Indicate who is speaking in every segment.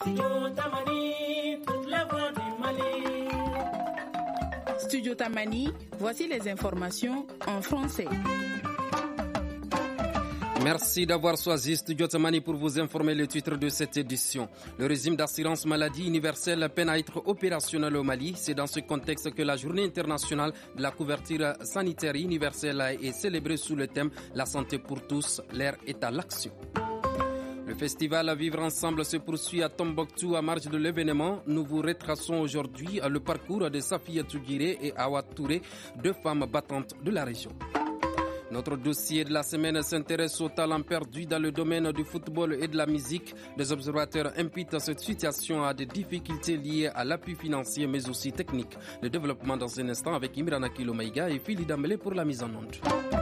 Speaker 1: Studio Tamani, voici les informations en français.
Speaker 2: Merci d'avoir choisi Studio Tamani pour vous informer le titre de cette édition. Le régime d'assurance maladie universelle peine à être opérationnel au Mali. C'est dans ce contexte que la journée internationale de la couverture sanitaire universelle est célébrée sous le thème « La santé pour tous, l'air est à l'action ». Le festival à vivre ensemble se poursuit à Tombouctou à marge de l'événement. Nous vous retraçons aujourd'hui le parcours de Safia Tougiré et Awa Touré, deux femmes battantes de la région. Notre dossier de la semaine s'intéresse au talent perdu dans le domaine du football et de la musique. Des observateurs imputent cette situation à des difficultés liées à l'appui financier mais aussi technique. Le développement dans un instant avec Imrana Kilomaïga et Philippe Dambélé pour la mise en onde.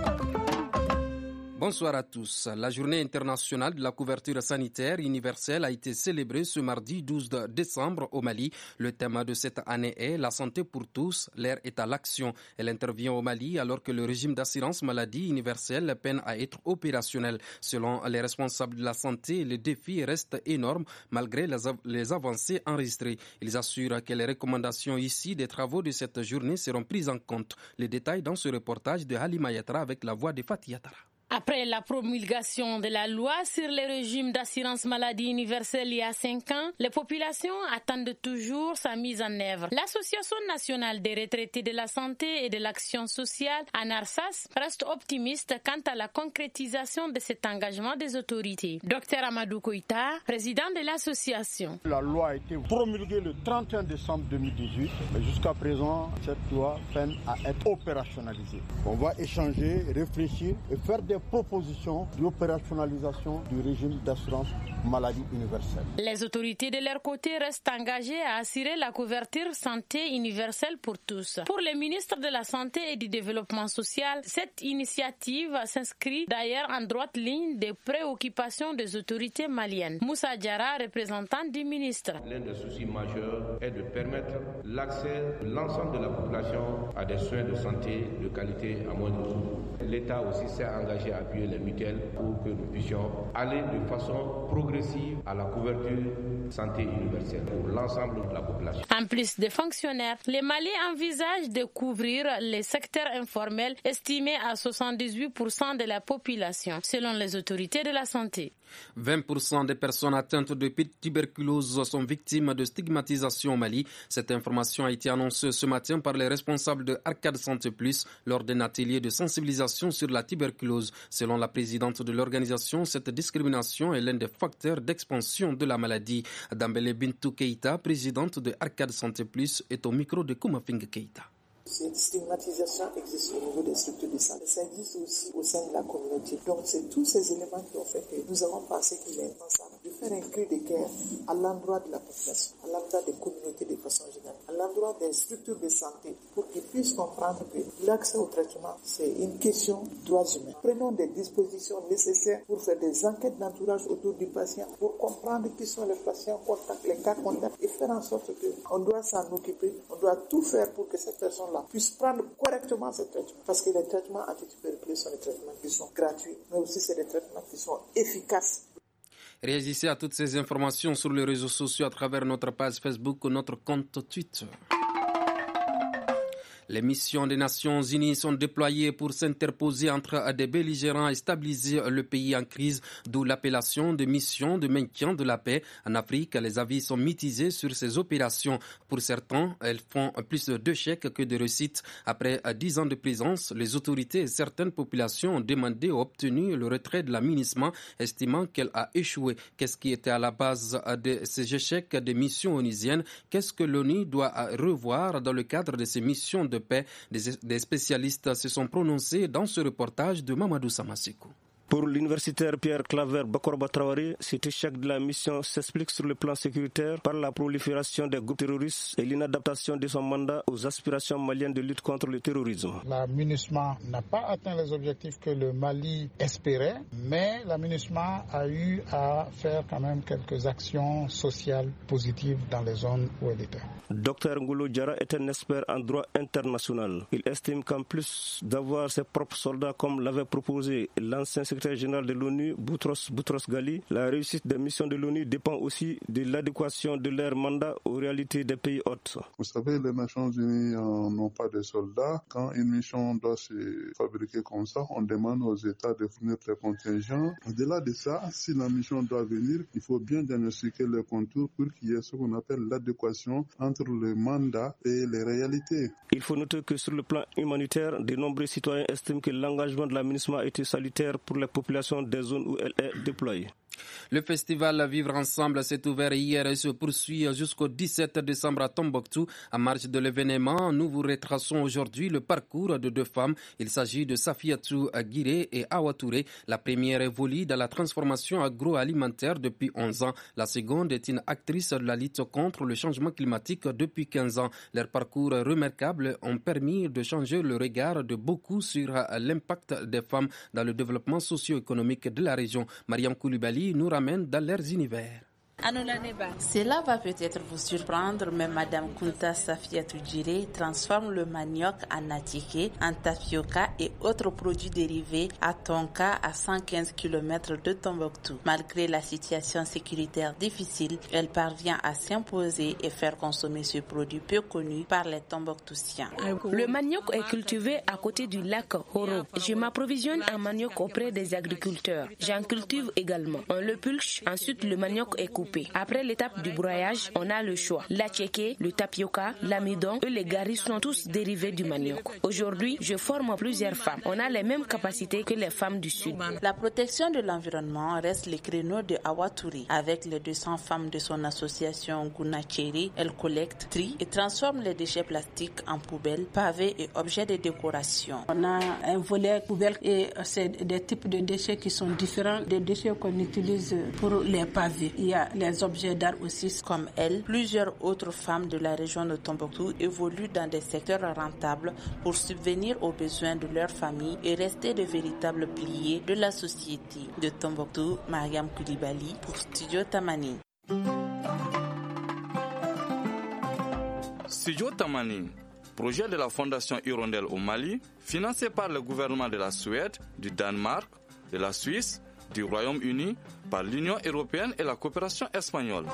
Speaker 2: Bonsoir à tous. La journée internationale de la couverture sanitaire universelle a été célébrée ce mardi 12 décembre au Mali. Le thème de cette année est « La santé pour tous, l'air est à l'action ». Elle intervient au Mali alors que le régime d'assurance maladie universelle peine à être opérationnel. Selon les responsables de la santé, les défis restent énormes malgré les avancées enregistrées. Ils assurent que les recommandations ici des travaux de cette journée seront prises en compte. Les détails dans ce reportage de Halima Yatra avec la voix de Fatih Yatara.
Speaker 3: Après la promulgation de la loi sur le régime d'assurance maladie universelle il y a 5 ans, les populations attendent toujours sa mise en œuvre. L'Association nationale des retraités de la santé et de l'action sociale, ANARSAS, reste optimiste quant à la concrétisation de cet engagement des autorités. Dr Amadou Koïta, président de l'association.
Speaker 4: La loi a été promulguée le 31 décembre 2018, mais jusqu'à présent, cette loi peine à être opérationnalisée. On va échanger, réfléchir et faire des propositions d'opérationnalisation du régime d'assurance maladie universelle.
Speaker 3: Les autorités de leur côté restent engagées à assurer la couverture santé universelle pour tous. Pour le ministre de la Santé et du Développement social, cette initiative s'inscrit d'ailleurs en droite ligne des préoccupations des autorités maliennes. Moussa Diarra, représentant du ministre.
Speaker 5: L'un des soucis majeurs est de permettre l'accès de l'ensemble de la population à des soins de santé de qualité à moindre coût. L'État aussi s'est engagé à appuyer les mutuelles pour que nous puissions aller de façon progressive à la couverture santé universelle pour l'ensemble de la population.
Speaker 3: En plus des fonctionnaires, les Mali envisagent de couvrir les secteurs informels estimés à 78% de la population, selon les autorités de la santé.
Speaker 2: 20% des personnes atteintes de tuberculose sont victimes de stigmatisation au Mali. Cette information a été annoncée ce matin par les responsables de Arcade Santé Plus lors d'un atelier de sensibilisation sur la tuberculose. Selon la présidente de l'organisation, cette discrimination est l'un des facteurs d'expansion de la maladie. Dambélé Bintou Keïta, présidente de Arcade Santé Plus, est au micro de Koumafing Keïta.
Speaker 6: Cette stigmatisation existe au niveau des structures de santé, ça existe aussi au sein de la communauté. Donc c'est tous ces éléments qui ont fait que nous avons pensé qu'il est important de faire un cri de cœur à l'endroit de la population, à l'endroit des communautés de façon générale, à l'endroit des structures de santé, pour qu'ils puissent comprendre que l'accès au traitement, c'est une question de droits humains. Prenons des dispositions nécessaires pour faire des enquêtes d'entourage autour du patient, pour comprendre qui sont les patients contacts, les cas contacts, et faire en sorte qu'on doit s'en occuper, on doit tout faire pour que cette personne puissent prendre correctement ces traitements. Parce que les traitements antituberculeux sont des traitements qui sont gratuits, mais aussi c'est des traitements qui sont efficaces.
Speaker 2: Réagissez à toutes ces informations sur les réseaux sociaux à travers notre page Facebook ou notre compte Twitter. Les missions des Nations Unies sont déployées pour s'interposer entre des belligérants et stabiliser le pays en crise, d'où l'appellation de mission de maintien de la paix. En Afrique, les avis sont mitigés sur ces opérations. Pour certains, elles font plus d'échecs que de réussites. Après 10 ans de présence, les autorités et certaines populations ont demandé ou obtenu le retrait de la MINUSMA, estimant qu'elle a échoué. Qu'est-ce qui était à la base de ces échecs des missions onusiennes? Qu'est-ce que l'ONU doit revoir dans le cadre de ces missions de paix? Des spécialistes se sont prononcés dans ce reportage de Mamadou Samasekou.
Speaker 7: Pour l'universitaire Pierre Claver Bakorba Traoré, cet échec de la mission s'explique sur le plan sécuritaire par la prolifération des groupes terroristes et l'inadaptation de son mandat aux aspirations maliennes de lutte contre le terrorisme.
Speaker 8: La MINUSMA n'a pas atteint les objectifs que le Mali espérait, mais la MINUSMA a eu à faire quand même quelques actions sociales positives dans les zones où elle était.
Speaker 7: Dr Ngolo Diarra est un expert en droit international. Il estime qu'en plus d'avoir ses propres soldats comme l'avait proposé l'ancien secrétaire secrétaire général de l'ONU, Boutros Ghali, la réussite des missions de l'ONU dépend aussi de l'adéquation de leur mandat aux réalités des pays hôtes.
Speaker 9: Vous savez, les Nations Unies n'ont pas de soldats. Quand une mission doit se fabriquer comme ça, on demande aux États de fournir des contingents. Au-delà de ça, si la mission doit venir, il faut bien diagnostiquer les contours pour qu'il y ait ce qu'on appelle l'adéquation entre le mandat et les réalités.
Speaker 7: Il faut noter que sur le plan humanitaire, de nombreux citoyens estiment que l'engagement de la MINUSMA a été salutaire pour les populations des zones où elle est déployée.
Speaker 2: Le festival Vivre Ensemble s'est ouvert hier et se poursuit jusqu'au 17 décembre à Tombouctou. En marge de l'événement, nous vous retraçons aujourd'hui le parcours de deux femmes. Il s'agit de Safiatou Guiré et Awa Touré. La première évolue dans la transformation agroalimentaire depuis 11 ans. La seconde est une actrice de la lutte contre le changement climatique depuis 15 ans. Leurs parcours remarquables ont permis de changer le regard de beaucoup sur l'impact des femmes dans le développement socio-économique de la région. Mariam Koulibaly nous ramène dans leurs univers.
Speaker 10: Cela va peut-être vous surprendre, mais Madame Kunta Safiatou Guiré transforme le manioc en attiqué, en tapioca et autres produits dérivés à Tonka, à 115 km de Tombouctou. Malgré la situation sécuritaire difficile, elle parvient à s'imposer et faire consommer ce produit peu connu par les Tombouctoutiens.
Speaker 11: Le manioc est cultivé à côté du lac Horo. Je m'approvisionne en manioc auprès des agriculteurs. J'en cultive également. On le pulche, ensuite le manioc est coupé. Après l'étape du broyage, on a le choix. L'attiqué, le tapioca, l'amidon et les garis sont tous dérivés du manioc. Aujourd'hui, je forme plusieurs femmes. On a les mêmes capacités que les femmes du Sud.
Speaker 10: La protection de l'environnement reste le créneau de Awa Touré. Avec les 200 femmes de son association Gounacheri, elle collecte, trie et transforme les déchets plastiques en poubelles, pavés et objets de décoration.
Speaker 12: On a un volet poubelle et c'est des types de déchets qui sont différents des déchets qu'on utilise pour les pavés. Il y a les objets d'art aussi.
Speaker 10: Comme elle, plusieurs autres femmes de la région de Tombouctou évoluent dans des secteurs rentables pour subvenir aux besoins de leur famille et rester de véritables piliers de la société. De Tombouctou, Mariam Koulibaly pour Studio Tamani.
Speaker 13: Studio Tamani, projet de la Fondation Hirondelle au Mali, financé par le gouvernement de la Suède, du Danemark, de la Suisse, du Royaume-Uni, par l'Union européenne et la coopération espagnole.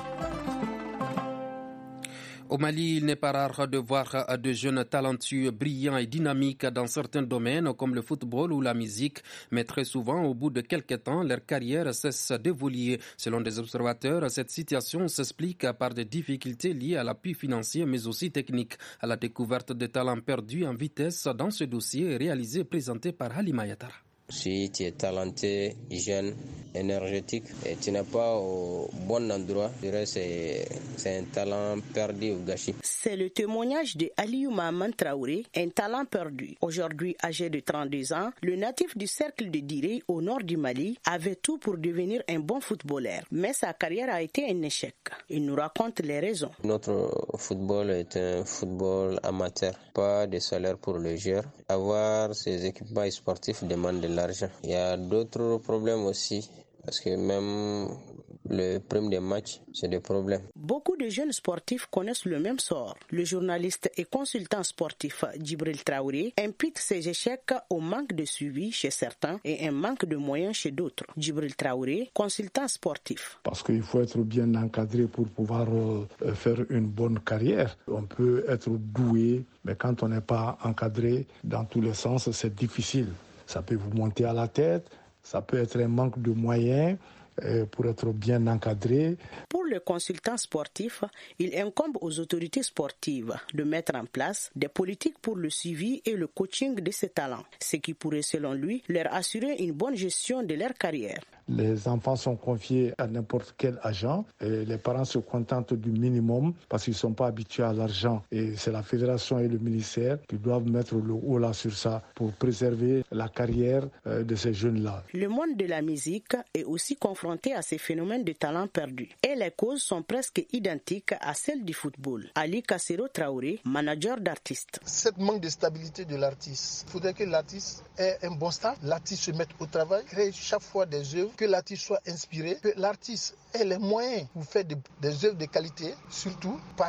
Speaker 2: Au Mali, il n'est pas rare de voir de jeunes talentueux, brillants et dynamiques dans certains domaines comme le football ou la musique, mais très souvent, au bout de quelques temps, leur carrière cesse d'évoluer. Selon des observateurs, cette situation s'explique par des difficultés liées à l'appui financier, mais aussi technique. À la découverte des talents perdus en vitesse dans ce dossier réalisé et présenté par Halima Yatara.
Speaker 14: Si tu es talenté, jeune, énergétique et tu n'es pas au bon endroit, je dirais c'est un talent perdu ou gâché.
Speaker 11: C'est le témoignage de Aliou Mahaman Traoré, un talent perdu. Aujourd'hui âgé de 32 ans, le natif du cercle de Diré au nord du Mali avait tout pour devenir un bon footballeur. Mais sa carrière a été un échec. Il nous raconte les raisons.
Speaker 14: Notre football est un football amateur, pas de salaire pour le joueur. Avoir ces équipements sportifs demande de l'argent. Il y a d'autres problèmes aussi, parce que même le prime des matchs, c'est des problèmes.
Speaker 11: Beaucoup de jeunes sportifs connaissent le même sort. Le journaliste et consultant sportif Djibril Traoré impute ses échecs au manque de suivi chez certains et un manque de moyens chez d'autres. Djibril Traoré, consultant sportif.
Speaker 8: Parce qu'il faut être bien encadré pour pouvoir faire une bonne carrière. On peut être doué, mais quand on n'est pas encadré dans tous les sens, c'est difficile. Ça peut vous monter à la tête, ça peut être un manque de moyens pour être bien encadré.
Speaker 11: Pour le consultant sportif, il incombe aux autorités sportives de mettre en place des politiques pour le suivi et le coaching de ces talents, ce qui pourrait, selon lui, leur assurer une bonne gestion de leur carrière.
Speaker 8: Les enfants sont confiés à n'importe quel agent et les parents se contentent du minimum parce qu'ils ne sont pas habitués à l'argent. Et c'est la fédération et le ministère qui doivent mettre le haut là sur ça pour préserver la carrière de ces jeunes-là.
Speaker 11: Le monde de la musique est aussi confronté à ces phénomènes de talent perdu. Et les causes sont presque identiques à celles du football. Ali Kassero Traoré, manager d'artistes.
Speaker 15: Cette manque de stabilité de l'artiste, il faudrait que l'artiste ait un bon staff, l'artiste se mette au travail, crée chaque fois des œuvres, que l'artiste soit inspiré, que l'artiste ait les moyens pour faire des œuvres de qualité, surtout paraître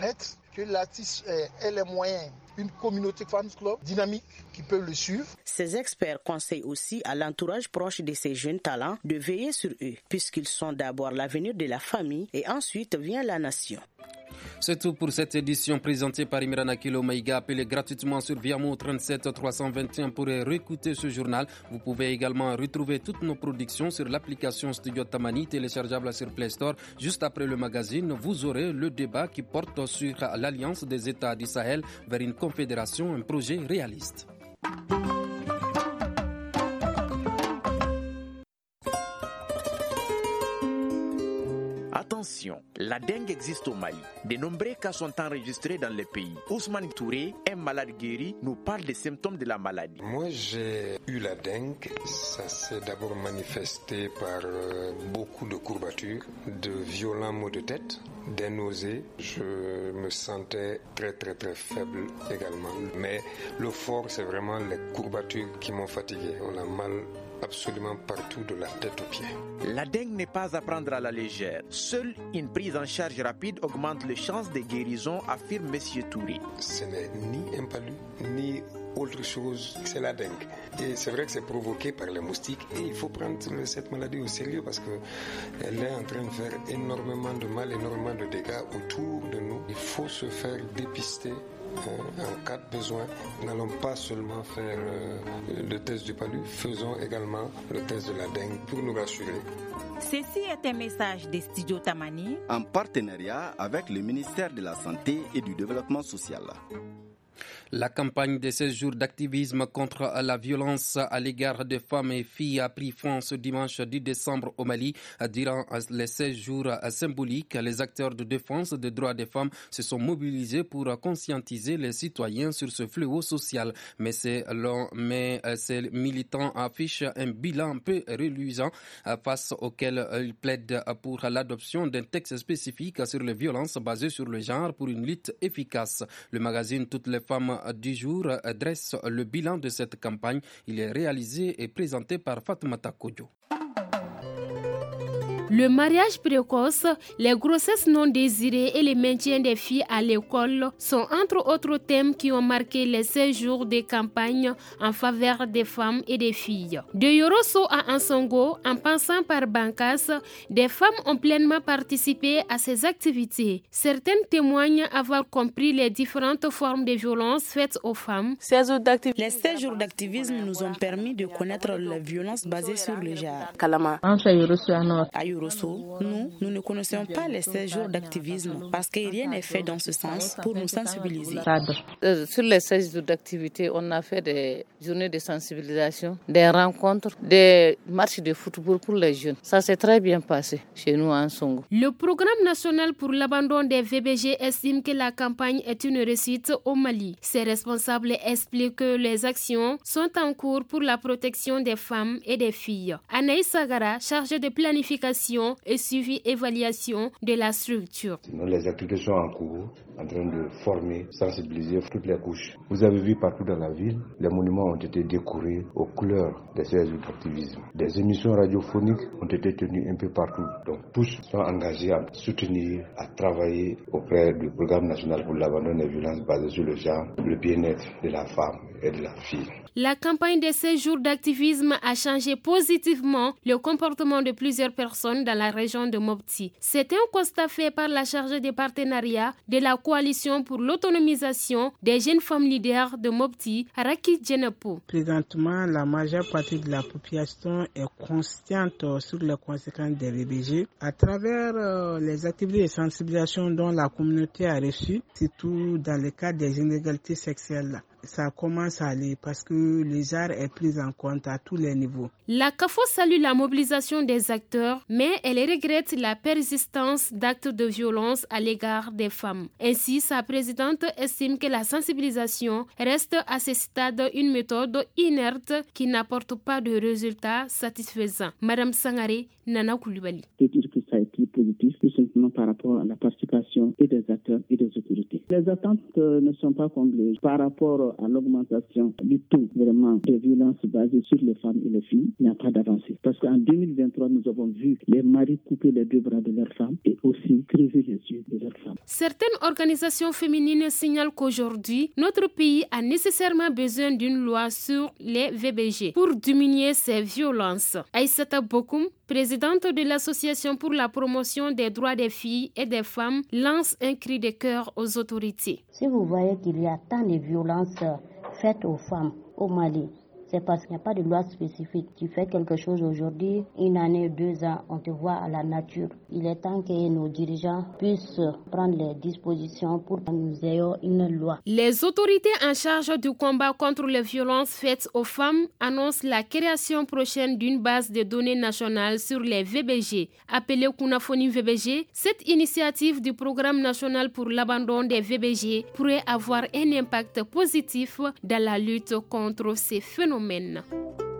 Speaker 15: que l'artiste ait les moyens, une communauté fans club dynamique qui peut le suivre.
Speaker 16: Ces experts conseillent aussi à l'entourage proche de ces jeunes talents de veiller sur eux, puisqu'ils sont d'abord l'avenir de la famille et ensuite vient la nation.
Speaker 2: C'est tout pour cette édition présentée par Imran Akilo Maïga. Appelez gratuitement sur Viamo 37 321 pour réécouter ce journal. Vous pouvez également retrouver toutes nos productions sur l'application Studio Tamani, téléchargeable sur Play Store. Juste après le magazine, vous aurez le débat qui porte sur l'alliance des États du Sahel vers une confédération, un projet réaliste.
Speaker 17: Attention, la dengue existe au Mali. De nombreux cas sont enregistrés dans le pays. Ousmane Touré, un malade guéri, nous parle des symptômes de la maladie.
Speaker 18: Moi, j'ai eu la dengue. Ça s'est d'abord manifesté par beaucoup de courbatures, de violents maux de tête, des nausées. Je me sentais très faible également. Mais le fort, c'est vraiment les courbatures qui m'ont fatigué. On a mal absolument partout de la tête aux pieds.
Speaker 17: La dengue n'est pas à prendre à la légère. Seule une prise en charge rapide augmente les chances de guérison, affirme M. Touré.
Speaker 18: Ce n'est ni un palu, ni autre chose, c'est la dengue. Et c'est vrai que c'est provoqué par les moustiques et il faut prendre cette maladie au sérieux parce qu'elle est en train de faire énormément de mal, énormément de dégâts autour de nous. Il faut se faire dépister. En cas de besoin, n'allons pas seulement faire le test du palu, faisons également le test de la dengue pour nous rassurer.
Speaker 19: Ceci est un message des Studios Tamani
Speaker 20: en partenariat avec le ministère de la Santé et du Développement social.
Speaker 2: La campagne de 16 jours d'activisme contre la violence à l'égard des femmes et filles a pris fin ce dimanche 10 décembre au Mali. Durant les 16 jours symboliques, les acteurs de défense des droits des femmes se sont mobilisés pour conscientiser les citoyens sur ce fléau social. Mais ces militants affichent un bilan peu reluisant face auquel ils plaident pour l'adoption d'un texte spécifique sur les violences basées sur le genre pour une lutte efficace. Le magazine Toutes les femmes du jour dresse le bilan de cette campagne. Il est réalisé et présenté par Fatoumata Kodjo.
Speaker 21: Le mariage précoce, les grossesses non désirées et le maintien des filles à l'école sont entre autres thèmes qui ont marqué les 16 jours de campagne en faveur des femmes et des filles. De Yorosso à Ansongo, en passant par Bankas, des femmes ont pleinement participé à ces activités. Certaines témoignent avoir compris les différentes formes de violences faites aux femmes.
Speaker 16: Les 16 jours d'activisme nous ont permis de connaître les violences basées sur le genre. Nous ne connaissions pas les 16 jours d'activisme parce que rien n'est fait dans ce sens pour nous sensibiliser.
Speaker 22: Sur les 16 jours d'activité, on a fait des journées de sensibilisation, des rencontres, des matchs de football pour les jeunes. Ça s'est très bien passé chez nous à Ansongo.
Speaker 21: Le programme national pour l'abandon des VBG estime que la campagne est une réussite au Mali. Ses responsables expliquent que les actions sont en cours pour la protection des femmes et des filles. Anaïs Sagara, chargée de planification et suivi évaluation de la structure.
Speaker 23: Les activités sont en cours, en train de former, sensibiliser toutes les couches. Vous avez vu partout dans la ville, les monuments ont été décorés aux couleurs des 16 jours d'activisme. Des émissions radiophoniques ont été tenues un peu partout. Donc tous sont engagés à soutenir, à travailler auprès du programme national pour l'abandon des violences basées sur le genre, le bien-être de la femme et de la fille.
Speaker 21: La campagne de 16 jours d'activisme a changé positivement le comportement de plusieurs personnes dans la région de Mopti. C'est un constat fait par la chargée de partenariat de la coalition pour l'autonomisation des jeunes femmes leaders de Mopti, Raki Djenepo.
Speaker 24: Présentement, la majeure partie de la population est consciente sur les conséquences des VBG à travers les activités de sensibilisation dont la communauté a reçu, surtout dans le cadre des inégalités sexuelles. Ça commence à aller parce que le genre est pris en compte à tous les niveaux.
Speaker 21: La CAFO salue la mobilisation des acteurs, mais elle regrette la persistance d'actes de violence à l'égard des femmes. Ainsi, sa présidente estime que la sensibilisation reste à ce stade une méthode inerte qui n'apporte pas de résultats satisfaisants. Madame Sangaré, Nana Koulibaly.
Speaker 25: Ça a été positif, tout
Speaker 1: maintenant par rapport à la participation et des acteurs et des autorités. Les attentes ne sont pas comblées par rapport à l'augmentation du taux vraiment de violences basées sur les femmes et les filles. Il n'y a pas d'avancée. Parce qu'en 2023, nous avons vu les maris couper les 2 bras de leurs femmes et aussi crever les yeux de leurs femmes.
Speaker 21: Certaines organisations féminines signalent qu'aujourd'hui, notre pays a nécessairement besoin d'une loi sur les VBG pour diminuer ces violences. Aïssata Bokoum, présidente de l'Association pour la promotion des droits des filles et des femmes, lance un cri de cœur aux autorités.
Speaker 3: Si vous voyez qu'il y a tant de violences faites aux femmes au Mali, c'est parce qu'il n'y a pas de loi spécifique. Tu fais quelque chose aujourd'hui, 1 année, 2 ans, on te voit à la nature. Il est temps que nos dirigeants puissent prendre les dispositions pour que nous ayons une loi.
Speaker 21: Les autorités en charge du combat contre les violences faites aux femmes annoncent la création prochaine d'une base de données nationale sur les VBG. Appelée Kunafoni VBG, cette initiative du Programme national pour l'abandon des VBG pourrait avoir un impact positif dans la lutte contre ces phénomènes.